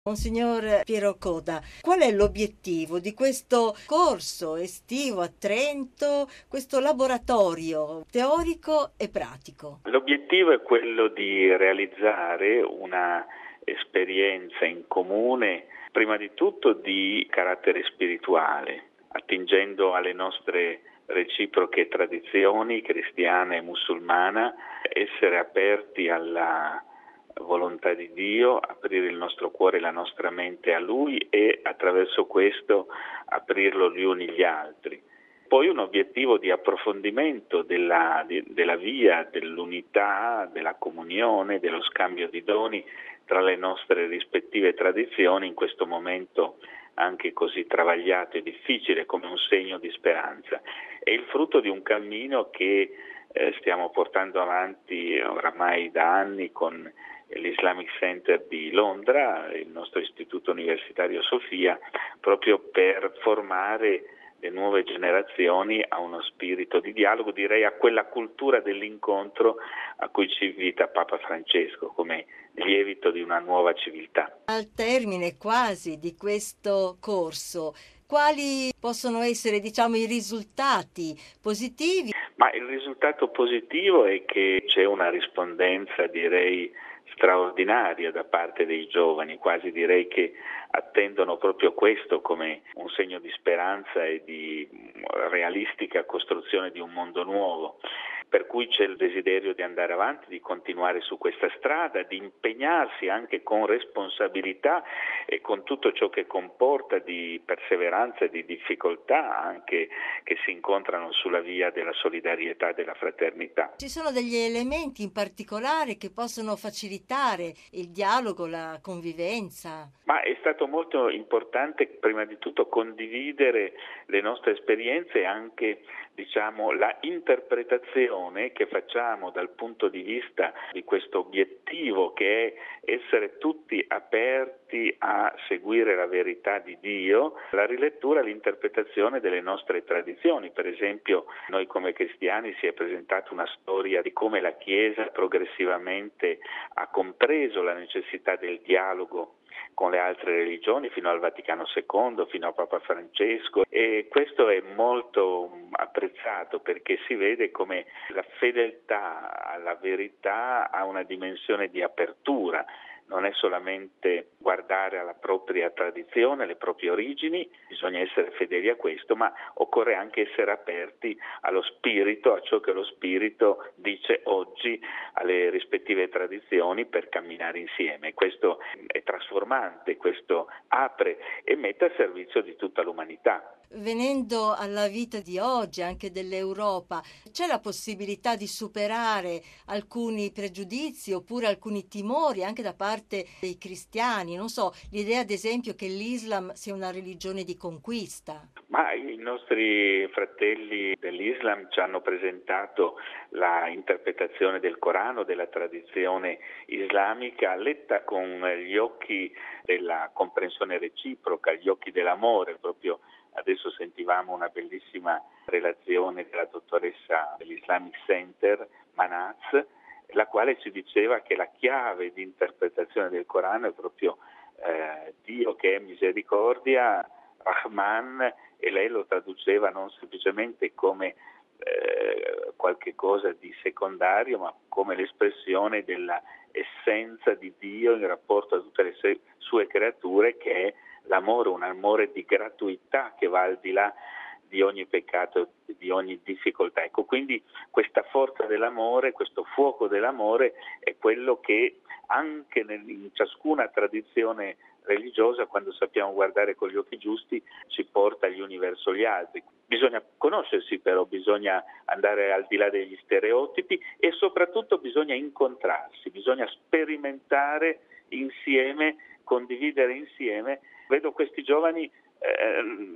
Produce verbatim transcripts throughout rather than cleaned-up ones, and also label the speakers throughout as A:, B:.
A: Monsignor Piero Coda, qual è l'obiettivo di questo corso estivo a Trento, questo laboratorio teorico e pratico?
B: L'obiettivo è quello di realizzare una esperienza in comune, prima di tutto di carattere spirituale, attingendo alle nostre reciproche tradizioni cristiana e musulmana, essere aperti alla volontà di Dio, aprire il nostro cuore e la nostra mente a Lui e attraverso questo aprirlo gli uni gli altri. Poi un obiettivo di approfondimento della, di, della via, dell'unità, della comunione, dello scambio di doni tra le nostre rispettive tradizioni in questo momento anche così travagliato e difficile, come un segno di speranza. È il frutto di un cammino che eh, stiamo portando avanti oramai da anni con l'Islamic Center di Londra, il nostro istituto universitario Sofia, proprio per formare le nuove generazioni a uno spirito di dialogo, direi a quella cultura dell'incontro a cui ci invita Papa Francesco come lievito di una nuova civiltà.
A: Al termine quasi di questo corso, quali possono essere, diciamo, i risultati positivi?
B: Ma il risultato positivo è che c'è una rispondenza, direi, straordinaria da parte dei giovani, quasi direi che attendono proprio questo come un segno di speranza e di realistica costruzione di un mondo nuovo. Per cui c'è il desiderio di andare avanti, di continuare su questa strada, di impegnarsi anche con responsabilità e con tutto ciò che comporta di perseveranza e di difficoltà anche che si incontrano sulla via della solidarietà e della fraternità.
A: Ci sono degli elementi in particolare che possono facilitare il dialogo, la convivenza?
B: Ma è stato molto importante prima di tutto condividere le nostre esperienze e anche, diciamo, la interpretazione che facciamo dal punto di vista di questo obiettivo che è essere tutti aperti a seguire la verità di Dio, la rilettura, l'interpretazione delle nostre tradizioni. Per esempio, noi come cristiani si è presentata una storia di come la Chiesa progressivamente ha compreso la necessità del dialogo con le altre religioni fino al Vaticano secondo, fino a Papa Francesco, e questo è molto apprezzato perché si vede come la fedeltà alla verità ha una dimensione di apertura. Non è solamente guardare alla propria tradizione, alle proprie origini, bisogna essere fedeli a questo, ma occorre anche essere aperti allo spirito, a ciò che lo spirito dice oggi alle rispettive tradizioni per camminare insieme. Questo è trasformante, questo apre e mette a servizio di tutta l'umanità.
A: Venendo alla vita di oggi, anche dell'Europa, c'è la possibilità di superare alcuni pregiudizi oppure alcuni timori anche da parte dei cristiani? Non so, l'idea ad esempio che l'Islam sia una religione di conquista.
B: Ma i nostri fratelli dell'Islam ci hanno presentato la interpretazione del Corano, della tradizione islamica, letta con gli occhi della comprensione reciproca, gli occhi dell'amore. Proprio adesso sentivamo una bellissima relazione della dottoressa dell'Islamic Center, Manaz, la quale ci diceva che la chiave di interpretazione del Corano è proprio eh, Dio che è misericordia, Rahman, e lei lo traduceva non semplicemente come eh, qualche cosa di secondario, ma come l'espressione della essenza di Dio in rapporto a tutte le se- sue creature, che è l'amore, un amore di gratuità che va al di là di ogni peccato, di ogni difficoltà. Ecco, quindi questa forza dell'amore, questo fuoco dell'amore è quello che anche nel, in ciascuna tradizione religiosa, quando sappiamo guardare con gli occhi giusti, ci porta gli uni verso gli altri. Bisogna conoscersi però, bisogna andare al di là degli stereotipi e soprattutto bisogna incontrarsi, bisogna sperimentare insieme, condividere insieme. Vedo questi giovani, eh, dopo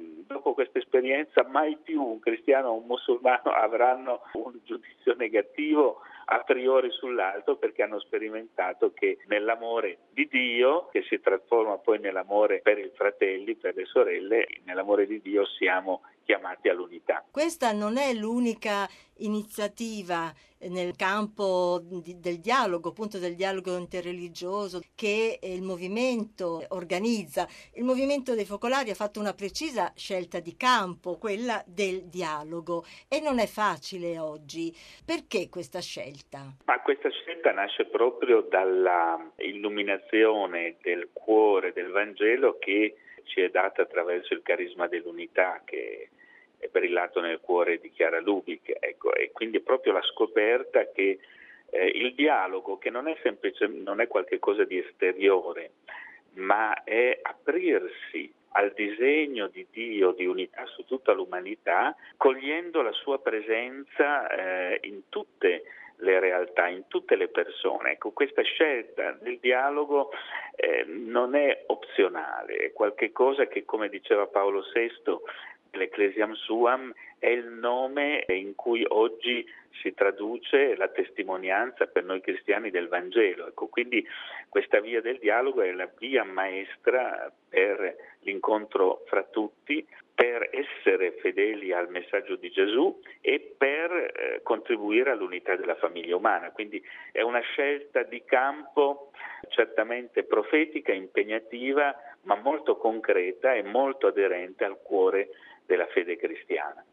B: dopo questa esperienza mai più un cristiano o un musulmano avranno un giudizio negativo a priori sull'altro, perché hanno sperimentato che nell'amore di Dio, che si trasforma poi nell'amore per i fratelli, per le sorelle, nell'amore di Dio siamo chiamati all'unità.
A: Questa non è l'unica iniziativa nel campo di, del dialogo, appunto del dialogo interreligioso, che il movimento organizza. Il movimento dei Focolari ha fatto una precisa scelta di campo, quella del dialogo, e non è facile oggi. Perché questa scelta?
B: Ma questa scelta nasce proprio dalla illuminazione del cuore del Vangelo che ci è data attraverso il carisma dell'unità che è brillato nel cuore di Chiara Lubich, ecco, e quindi è proprio la scoperta che eh, il dialogo, che non è semplice, non è qualche cosa di esteriore, ma è aprirsi al disegno di Dio di unità su tutta l'umanità, cogliendo la sua presenza eh, in tutte le realtà, in tutte le persone. Ecco, questa scelta del dialogo eh, non è opzionale, è qualche cosa che, come diceva Paolo sesto, l'Ecclesiam Suam è il nome in cui oggi si traduce la testimonianza per noi cristiani del Vangelo. Ecco, quindi questa via del dialogo è la via maestra per l'incontro fra tutti, per essere fedeli al messaggio di Gesù e per eh, contribuire all'unità della famiglia umana. Quindi è una scelta di campo certamente profetica, impegnativa, ma molto concreta e molto aderente al cuore della fede cristiana.